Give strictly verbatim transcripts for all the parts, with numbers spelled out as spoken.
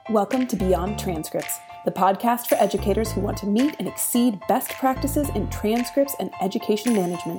Welcome to Beyond Transcripts, the podcast for educators who want to meet and exceed best practices in transcripts and education management.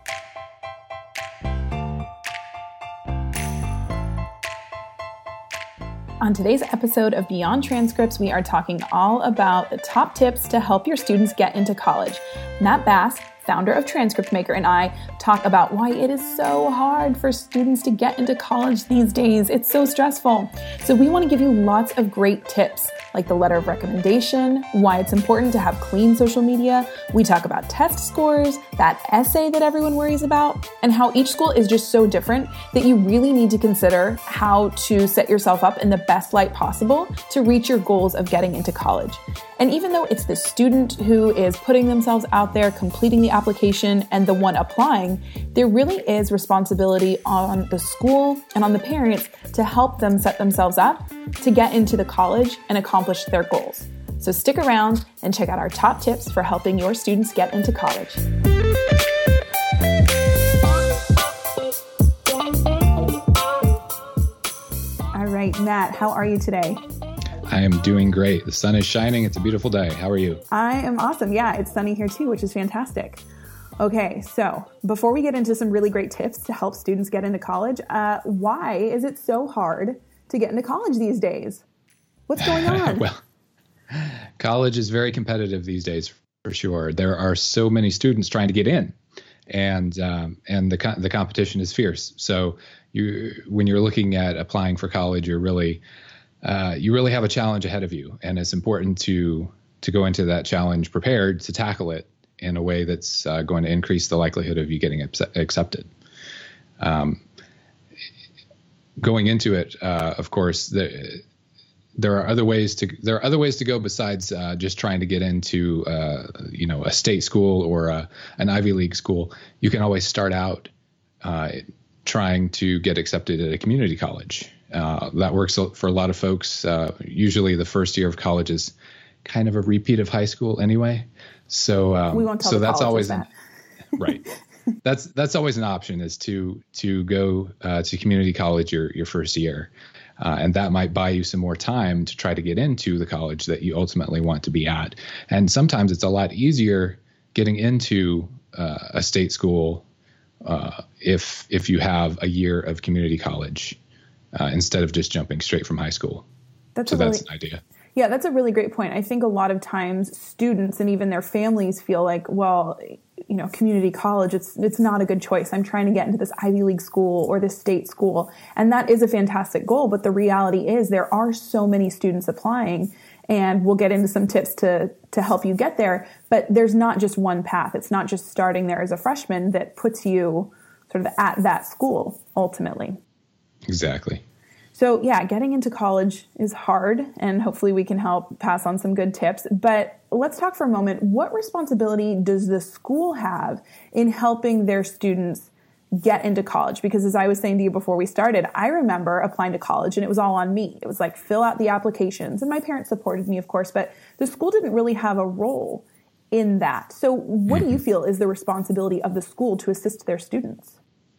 On today's episode of Beyond Transcripts, we are talking all about the top tips to help your students get into college. Matt Bass, founder of Transcript Maker, and I talk about why it is so hard for students to get into college these days. It's so stressful. So we want to give you lots of great tips, like the letter of recommendation, why it's important to have clean social media. We talk about test scores, that essay that everyone worries about, and how each school is just so different that you really need to consider how to set yourself up in the best light possible to reach your goals of getting into college. And even though it's the student who is putting themselves out there, completing the application, and the one applying, there really is responsibility on the school and on the parents to help them set themselves up to get into the college and accomplish their goals. So stick around and check out our top tips for helping your students get into college. All right, Matt, how are you today? I am doing great. The sun is shining. It's a beautiful day. How are you? I am awesome. Yeah, it's sunny here too, which is fantastic. Okay, so before we get into some really great tips to help students get into college, uh, why is it so hard to get into college these days? What's going on? Well, college is very competitive these days, for sure. There are so many students trying to get in, and um, and the co- the competition is fierce. So you, when you're looking at applying for college, you're really uh, you really have a challenge ahead of you, and it's important to to go into that challenge prepared to tackle it in a way that's uh, going to increase the likelihood of you getting accepted. Um, going into it, uh, of course, the, there are other ways to there are other ways to go besides uh, just trying to get into uh, you know a state school or a, an Ivy League school. You can always start out uh, trying to get accepted at a community college. Uh, that works for a lot of folks. Uh, usually, the first year of college is kind of a repeat of high school anyway. So um, we won't tell so the that's always that. an, right. That's that's always an option, is to to go uh, to community college your your first year, uh, and that might buy you some more time to try to get into the college that you ultimately want to be at. And sometimes it's a lot easier getting into uh, a state school uh, if if you have a year of community college uh, instead of just jumping straight from high school. That's so really, that's an idea. Yeah, that's a really great point. I think a lot of times students and even their families feel like, well, you know, community college, it's it's not a good choice. I'm trying to get into this Ivy League school or this state school. And that is a fantastic goal. But the reality is there are so many students applying, and we'll get into some tips to, to help you get there. But there's not just one path. It's not just starting there as a freshman that puts you sort of at that school ultimately. Exactly. So yeah, getting into college is hard, and hopefully we can help pass on some good tips. But let's talk for a moment. What responsibility does the school have in helping their students get into college? Because as I was saying to you before we started, I remember applying to college and it was all on me. It was like, fill out the applications. And my parents supported me, of course, but the school didn't really have a role in that. So what do you feel is the responsibility of the school to assist their students?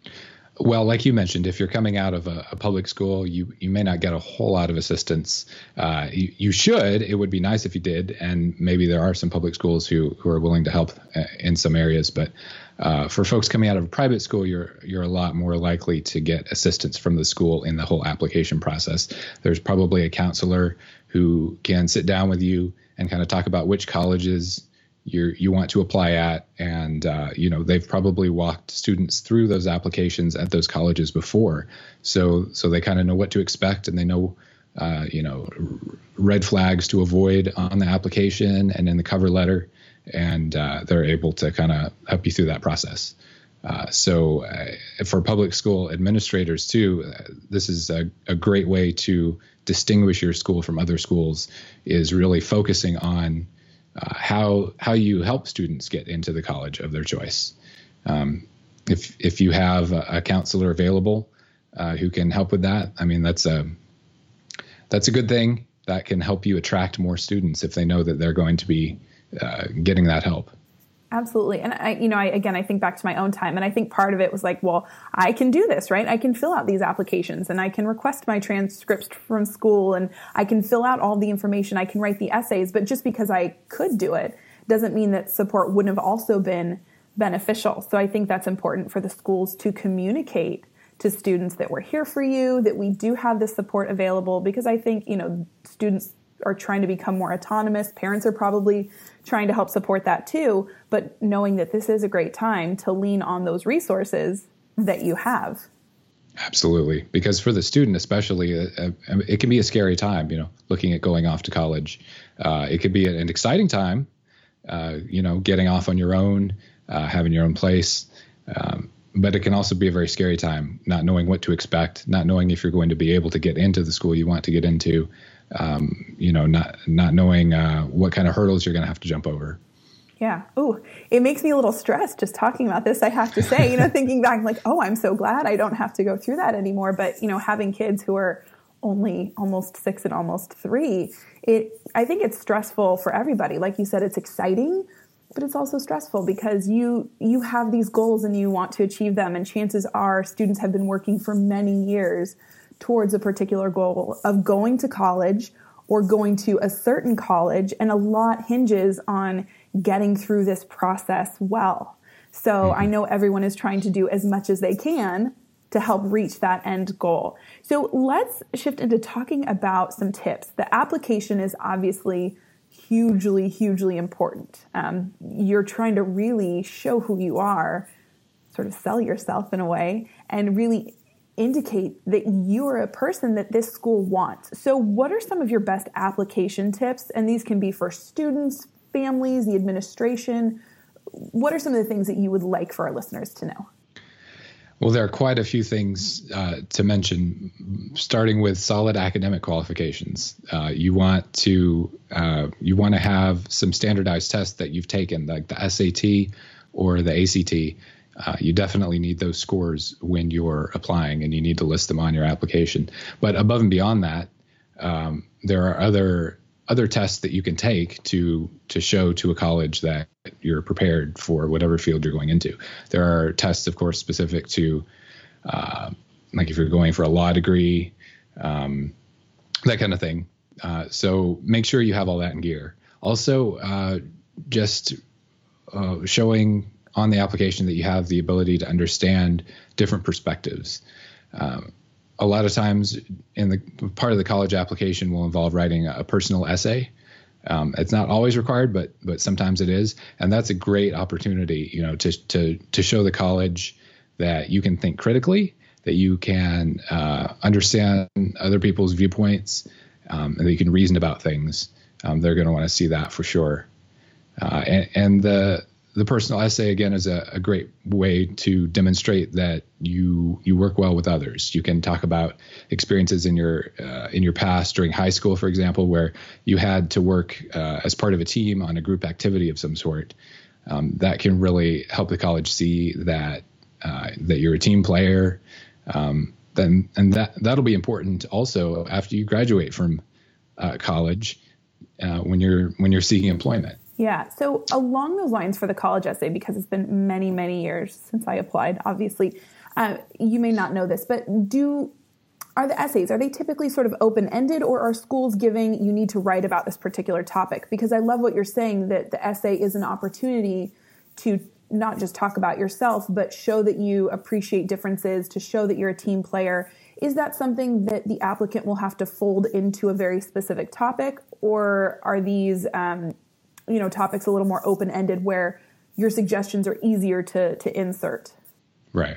Well, like you mentioned, if you're coming out of a, a public school, you, you may not get a whole lot of assistance. Uh, you, you should. It would be nice if you did. And maybe there are some public schools who, who are willing to help uh, in some areas. But uh, for folks coming out of a private school, you're you're a lot more likely to get assistance from the school in the whole application process. There's probably a counselor who can sit down with you and kind of talk about which colleges you you want to apply at, and uh, you know they've probably walked students through those applications at those colleges before, so so they kind of know what to expect, and they know uh, you know red flags to avoid on the application and in the cover letter, and uh, they're able to kind of help you through that process. Uh, so uh, for public school administrators too, uh, this is a, a great way to distinguish your school from other schools, is really focusing on Uh, how how you help students get into the college of their choice. Um, if if you have a, a counselor available uh, who can help with that, I mean that's a that's a good thing. That can help you attract more students if they know that they're going to be uh, getting that help. Absolutely. And I, you know, I, again, I think back to my own time, and I think part of it was like, well, I can do this, right? I can fill out these applications, and I can request my transcripts from school, and I can fill out all the information. I can write the essays, but just because I could do it doesn't mean that support wouldn't have also been beneficial. So I think that's important for the schools to communicate to students that we're here for you, that we do have this support available, because I think, you know, students are trying to become more autonomous. Parents are probably trying to help support that too, but knowing that this is a great time to lean on those resources that you have. Absolutely. Because for the student, especially, uh, it can be a scary time, you know, looking at going off to college. Uh, it could be an exciting time, uh, you know, getting off on your own, uh, having your own place. Um, but it can also be a very scary time, not knowing what to expect, not knowing if you're going to be able to get into the school you want to get into. Um, you know, not not knowing uh, what kind of hurdles you're going to have to jump over. Yeah. Oh, it makes me a little stressed just talking about this, I have to say, you know, thinking back like, oh, I'm so glad I don't have to go through that anymore. But, you know, having kids who are only almost six and almost three, it I think it's stressful for everybody. Like you said, it's exciting, but it's also stressful because you you have these goals and you want to achieve them. And chances are students have been working for many years towards a particular goal of going to college or going to a certain college. And a lot hinges on getting through this process well. So mm-hmm. I know everyone is trying to do as much as they can to help reach that end goal. So let's shift into talking about some tips. The application is obviously hugely, hugely important. Um, you're trying to really show who you are, sort of sell yourself in a way, and really indicate that you are a person that this school wants. So what are some of your best application tips? And these can be for students, families, the administration. What are some of the things that you would like for our listeners to know? Well, there are quite a few things uh, to mention, starting with solid academic qualifications. Uh, you want to uh, you want to have some standardized tests that you've taken, like the S A T or the A C T. Uh, you definitely need those scores when you're applying, and you need to list them on your application. But above and beyond that, um, there are other other tests that you can take to to show to a college that you're prepared for whatever field you're going into. There are tests, of course, specific to uh, like if you're going for a law degree, um, that kind of thing. Uh, so make sure you have all that in gear. Also, uh, just uh, showing on the application that you have the ability to understand different perspectives. Um, a lot of times in the part of the college application will involve writing a personal essay. Um, it's not always required, but but sometimes it is. And that's a great opportunity, you know, to to to show the college that you can think critically, that you can uh, understand other people's viewpoints, um, and that you can reason about things. Um, they're going to want to see that for sure. Uh, and, and the The personal essay, again, is a, a great way to demonstrate that you you work well with others. You can talk about experiences in your uh, in your past during high school, for example, where you had to work uh, as part of a team on a group activity of some sort. Um, that can really help the college see that uh, that you're a team player. Um, then and that that'll be important also after you graduate from uh, college uh, when you're when you're seeking employment. Yeah. So along those lines for the college essay, because it's been many, many years since I applied, obviously, uh, you may not know this, but do are the essays, are they typically sort of open-ended, or are schools giving you need to write about this particular topic? Because I love what you're saying, that the essay is an opportunity to not just talk about yourself, but show that you appreciate differences, to show that you're a team player. Is that something that the applicant will have to fold into a very specific topic, or are these um, you know, topics a little more open-ended where your suggestions are easier to to insert? Right.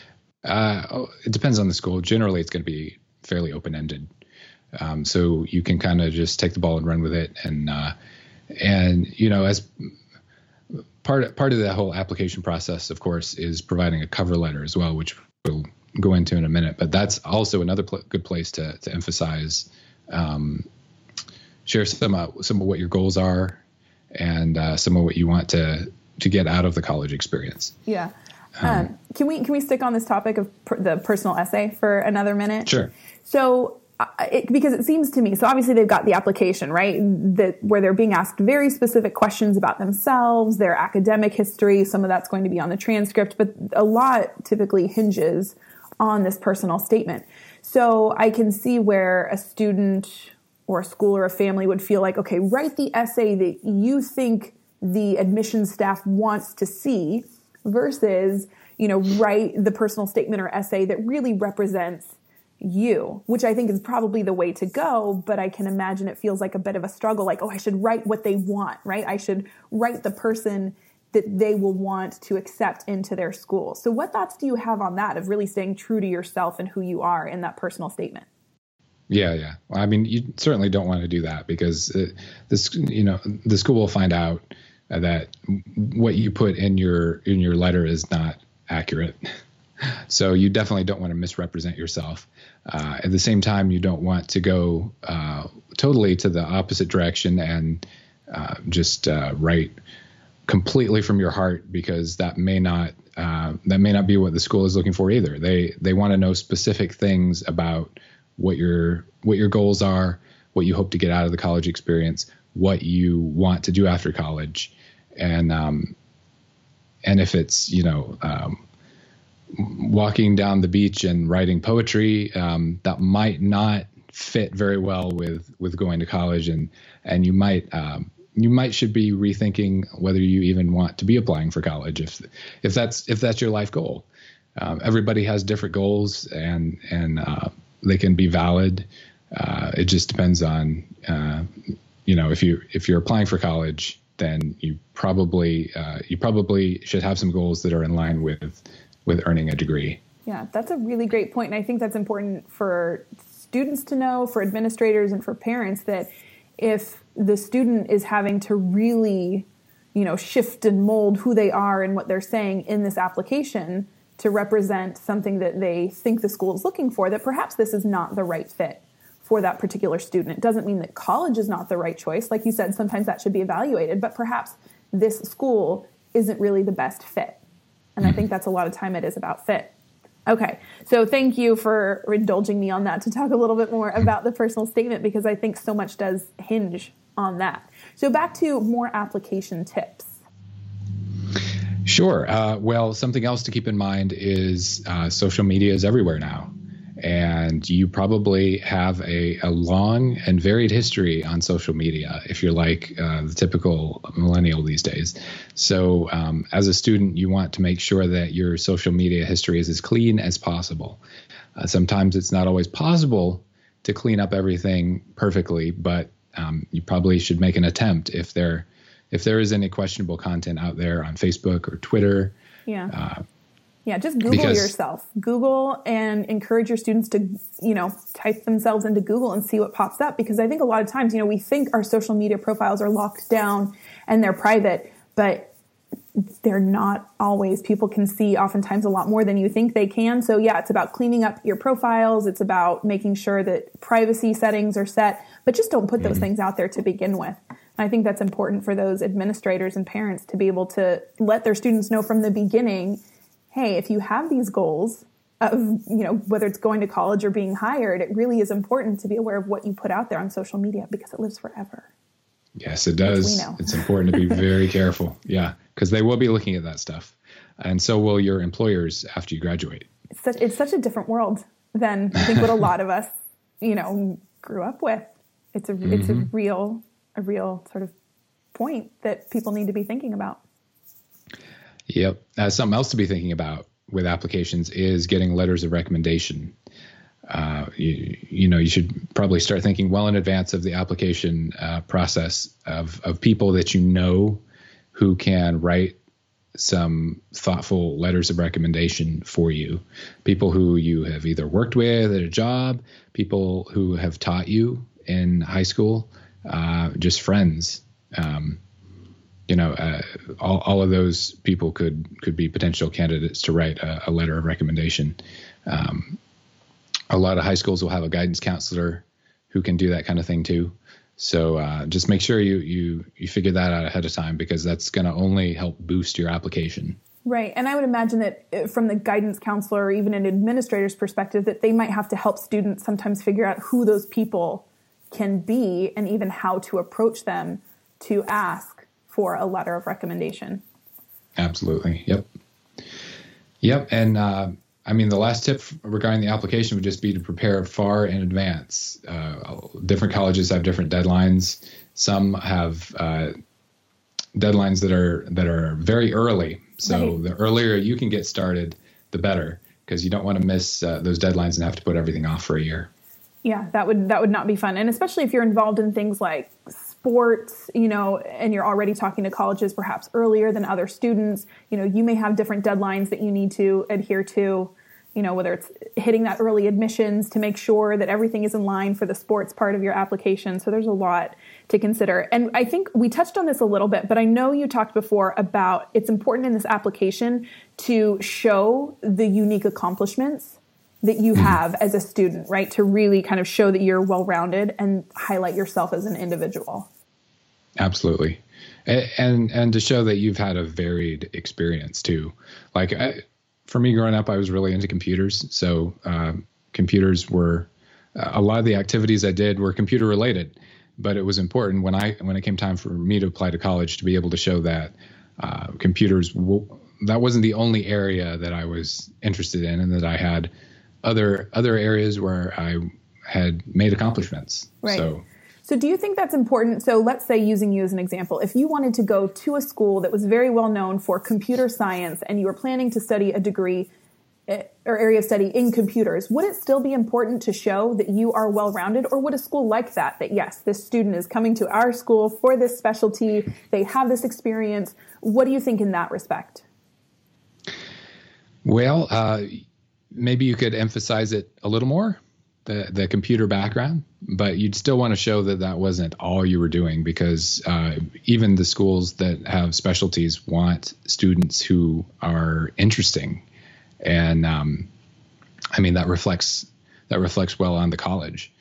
Uh, it depends on the school. Generally, it's going to be fairly open-ended. Um, so you can kind of just take the ball and run with it. And, uh, and you know, as part, part of the whole application process, of course, is providing a cover letter as well, which we'll go into in a minute. But that's also another pl- good place to, to emphasize, um, share some, uh, some of what your goals are, and uh, some of what you want to to get out of the college experience. Yeah. Um, um, can we can we stick on this topic of per, the personal essay for another minute? Sure. So It, because it seems to me, so obviously they've got the application, right? That where they're being asked very specific questions about themselves, their academic history. Some of that's going to be on the transcript, but a lot typically hinges on this personal statement. So I can see where a student or a school or a family would feel like, okay, write the essay that you think the admissions staff wants to see versus, you know, write the personal statement or essay that really represents you, which I think is probably the way to go, but I can imagine it feels like a bit of a struggle, like, oh, I should write what they want, right? I should write the person that they will want to accept into their school. So what thoughts do you have on that, of really staying true to yourself and who you are in that personal statement? Yeah, yeah. Well, I mean, you certainly don't want to do that because it, this, you know, the school will find out that what you put in your in your letter is not accurate. So you definitely don't want to misrepresent yourself. Uh, at the same time, you don't want to go uh, totally to the opposite direction and uh, just uh, write completely from your heart, because that may not uh, that may not be what the school is looking for either. They they want to know specific things about what your what your goals are, what you hope to get out of the college experience, what you want to do after college, and um, and if it's you know. Um, walking down the beach and writing poetry, um, that might not fit very well with, with going to college. And, and you might, um, you might should be rethinking whether you even want to be applying for college. If, if that's, if that's your life goal. Um, everybody has different goals, and, and, uh, they can be valid. Uh, it just depends on, uh, you know, if you, if you're applying for college, then you probably, uh, you probably should have some goals that are in line with, with earning a degree. Yeah, that's a really great point. And I think that's important for students to know, for administrators and for parents, that if the student is having to really, you know, shift and mold who they are and what they're saying in this application to represent something that they think the school is looking for, that perhaps this is not the right fit for that particular student. It doesn't mean that college is not the right choice. Like you said, sometimes that should be evaluated, but perhaps this school isn't really the best fit. And I think that's a lot of time it is about fit. Okay, so thank you for indulging me on that to talk a little bit more about the personal statement, because I think so much does hinge on that. So back to more application tips. Sure. Uh, well, something else to keep in mind is uh, social media is everywhere now. And you probably have a, a long and varied history on social media if you're like uh, the typical millennial these days. So um, as a student, you want to make sure that your social media history is as clean as possible. Uh, sometimes it's not always possible to clean up everything perfectly, but um, you probably should make an attempt if there if there is any questionable content out there on Facebook or Twitter. Yeah. Uh, Yeah, just Google because, yourself. Google and encourage your students to, you know, type themselves into Google and see what pops up. Because I think a lot of times, you know, we think our social media profiles are locked down and they're private, but they're not always. People can see oftentimes a lot more than you think they can. So yeah, it's about cleaning up your profiles. It's about making sure that privacy settings are set, but just don't put those mm-hmm. things out there to begin with. And I think that's important for those administrators and parents to be able to let their students know from the beginning, hey, if you have these goals of, you know, whether it's going to college or being hired, it really is important to be aware of what you put out there on social media, because it lives forever. Yes, it does. It's important to be very careful. Yeah, because they will be looking at that stuff. And so will your employers after you graduate. It's such, it's such a different world than I think what a lot of us, you know, grew up with. It's a, mm-hmm. it's a real, a real sort of point that people need to be thinking about. Yep. Uh, something else to be thinking about with applications is getting letters of recommendation. Uh, you, you know, you should probably start thinking well in advance of the application uh, process of, of people that you know who can write some thoughtful letters of recommendation for you. People who you have either worked with at a job, people who have taught you in high school, uh, just friends. Um, You know, uh, all, all of those people could could be potential candidates to write a, a letter of recommendation. Um, a lot of high schools will have a guidance counselor who can do that kind of thing too. So uh, just make sure you you you figure that out ahead of time, because that's going to only help boost your application. Right. And I would imagine that from the guidance counselor or even an administrator's perspective, that they might have to help students sometimes figure out who those people can be and even how to approach them to ask for a letter of recommendation. Absolutely. Yep. Yep. And uh, I mean, the last tip regarding the application would just be to prepare far in advance. Uh, different colleges have different deadlines. Some have uh, deadlines that are that are very early. So right. The earlier you can get started, the better, because you don't want to miss uh, those deadlines and have to put everything off for a year. Yeah, that would that would not be fun. And especially if you're involved in things like sports, you know, and you're already talking to colleges perhaps earlier than other students, you know, you may have different deadlines that you need to adhere to, you know, whether it's hitting that early admissions to make sure that everything is in line for the sports part of your application. So there's a lot to consider. And I think we touched on this a little bit, but I know you talked before about it's important in this application to show the unique accomplishments that you have as a student, right? To really kind of show that you're well-rounded and highlight yourself as an individual. Absolutely. And, and, and to show that you've had a varied experience too. Like I, for me growing up, I was really into computers. So uh, computers were, uh, a lot of the activities I did were computer related, but it was important when I, when it came time for me to apply to college to be able to show that uh, computers, w- that wasn't the only area that I was interested in and that I had other other areas where I had made accomplishments. Right. So, so do you think that's important? So let's say, using you as an example, if you wanted to go to a school that was very well known for computer science and you were planning to study a degree or area of study in computers, would it still be important to show that you are well-rounded? Or would a school like that, that yes, this student is coming to our school for this specialty, they have this experience? What do you think in that respect? Well, uh, maybe you could emphasize it a little more, the, the computer background, but you'd still want to show that that wasn't all you were doing, because uh, even the schools that have specialties want students who are interesting. And um, I mean, that reflects that reflects well on the college.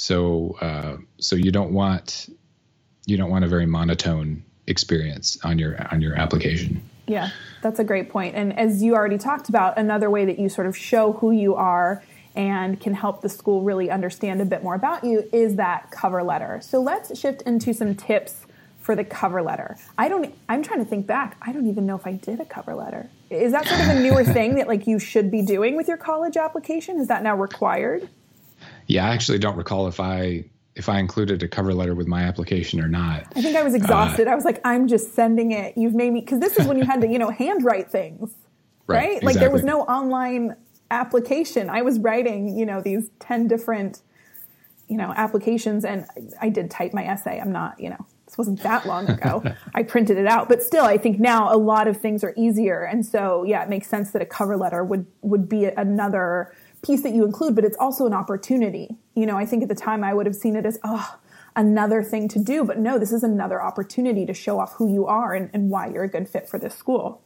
So uh, so you don't want you don't want a very monotone experience on your on your application. Yeah, that's a great point. And as you already talked about, another way that you sort of show who you are and can help the school really understand a bit more about you is that cover letter. So let's shift into some tips for the cover letter. I don't, I'm trying to think back. I don't even know if I did a cover letter. Is that sort of a newer thing that like you should be doing with your college application? Is that now required? Yeah, I actually don't recall if I if I included a cover letter with my application or not. I think I was exhausted. Uh, I was like, I'm just sending it. You've made me, because this is when you had to, you know, handwrite things, right? right? Exactly. Like there was no online application. I was writing, you know, these ten different, you know, applications, and I did type my essay. I'm not, you know, this wasn't that long ago. I printed it out, but still, I think now a lot of things are easier. And so, yeah, it makes sense that a cover letter would, would be another piece that you include, but it's also an opportunity. You know, I think at the time I would have seen it as, oh, another thing to do. But no, this is another opportunity to show off who you are and, and why you're a good fit for this school.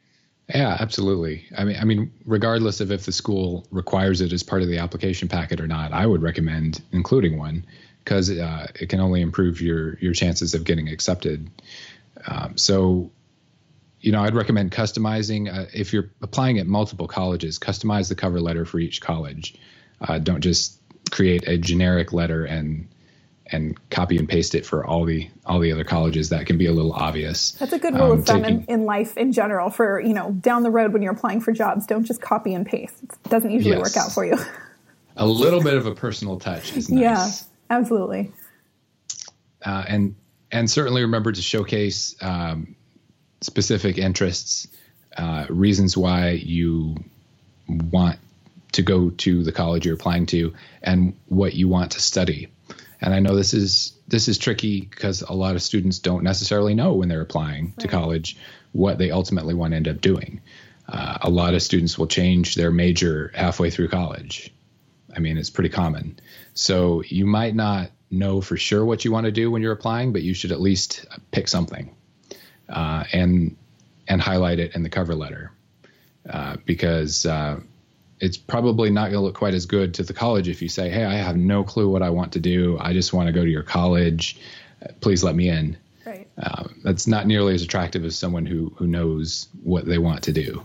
Yeah, absolutely. I mean, I mean, regardless of if the school requires it as part of the application packet or not, I would recommend including one, because uh, it can only improve your your chances of getting accepted. Um, so, you know, I'd recommend customizing. Uh, if you're applying at multiple colleges, customize the cover letter for each college. Uh, don't just create a generic letter and and copy and paste it for all the all the other colleges. That can be a little obvious. That's a good rule um, of thumb taking, in, in life in general for, you know, down the road when you're applying for jobs. Don't just copy and paste. It doesn't usually yes. work out for you. A little bit of a personal touch is nice. Yeah, absolutely. Uh, and and certainly remember to showcase um, specific interests, uh, reasons why you want to go to the college you're applying to, and what you want to study. And I know this is this is tricky because a lot of students don't necessarily know when they're applying right. to college what they ultimately want to end up doing. Uh, a lot of students will change their major halfway through college. I mean, it's pretty common. So you might not know for sure what you want to do when you're applying, but you should at least pick something uh, and and highlight it in the cover letter uh, because uh, it's probably not going to look quite as good to the college if you say, hey, I have no clue what I want to do. I just want to go to your college. Please let me in. Right. uh, that's not nearly as attractive as someone who who knows what they want to do.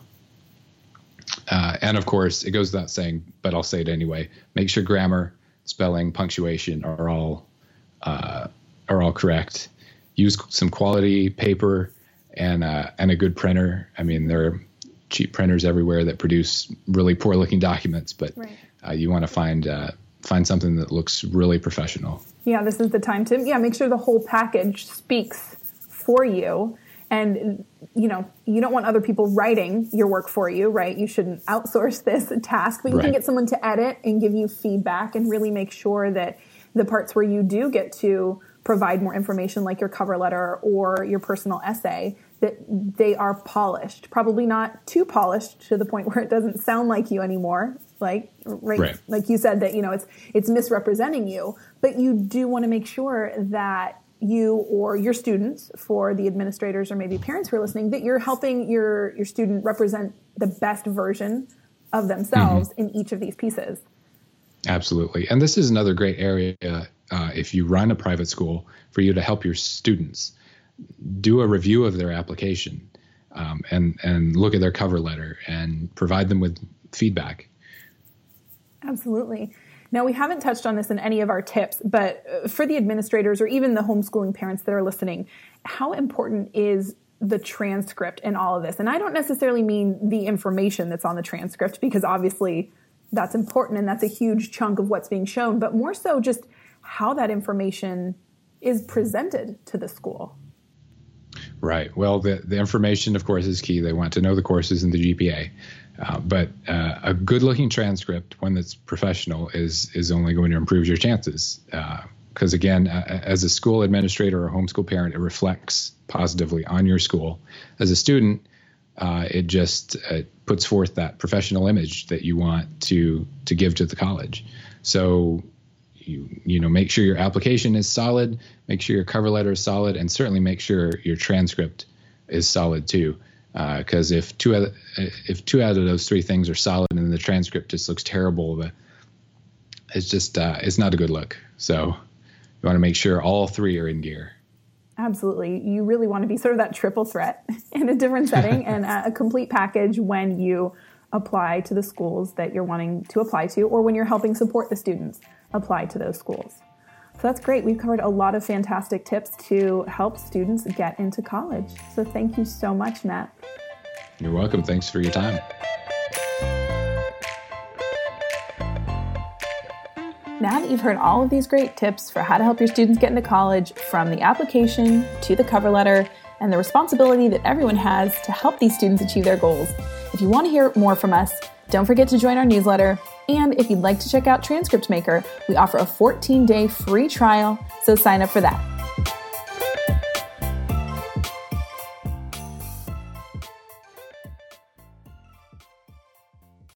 Uh, and of course, it goes without saying, but I'll say it anyway. Make sure grammar, spelling, punctuation are all uh, are all correct. Use some quality paper and uh, and a good printer. I mean, there are cheap printers everywhere that produce really poor looking documents, but right. uh, you want to find uh, find something that looks really professional. Yeah, this is the time to yeah make sure the whole package speaks for you. And, you know, you don't want other people writing your work for you, right? You shouldn't outsource this task, but you right. can get someone to edit and give you feedback and really make sure that the parts where you do get to provide more information, like your cover letter or your personal essay, that they are polished. Probably not too polished to the point where it doesn't sound like you anymore. Like, right, right. like you said, that, you know, it's it's misrepresenting you, but you do want to make sure that you or your students, for the administrators or maybe parents who are listening, that you're helping your, your student represent the best version of themselves mm-hmm. in each of these pieces. Absolutely. And this is another great area uh, if you run a private school for you to help your students. Do a review of their application um, and, and look at their cover letter and provide them with feedback. Absolutely. Now, we haven't touched on this in any of our tips, but for the administrators or even the homeschooling parents that are listening, how important is the transcript in all of this? And I don't necessarily mean the information that's on the transcript, because obviously that's important and that's a huge chunk of what's being shown, but more so just how that information is presented to the school. Right. Well, the, the information, of course, is key. They want to know the courses and the G P A. Uh, but uh, a good-looking transcript, one that's professional, is is only going to improve your chances. Because, uh, again, uh, as a school administrator or a homeschool parent, it reflects positively on your school. As a student, uh, it just uh, puts forth that professional image that you want to to give to the college. So, you you know, make sure your application is solid, make sure your cover letter is solid, and certainly make sure your transcript is solid too. Because uh, if two out of, if two out of those three things are solid and the transcript just looks terrible, the, it's just uh, it's not a good look. So you want to make sure all three are in gear. Absolutely, you really want to be sort of that triple threat in a different setting and a complete package when you apply to the schools that you're wanting to apply to, or when you're helping support the students apply to those schools. So that's great. We've covered a lot of fantastic tips to help students get into college. So thank you so much, Matt. You're welcome. Thanks for your time. Now that you've heard all of these great tips for how to help your students get into college, from the application to the cover letter, and the responsibility that everyone has to help these students achieve their goals, if you want to hear more from us, don't forget to join our newsletter. And if you'd like to check out Transcript Maker, we offer a fourteen-day free trial, so sign up for that.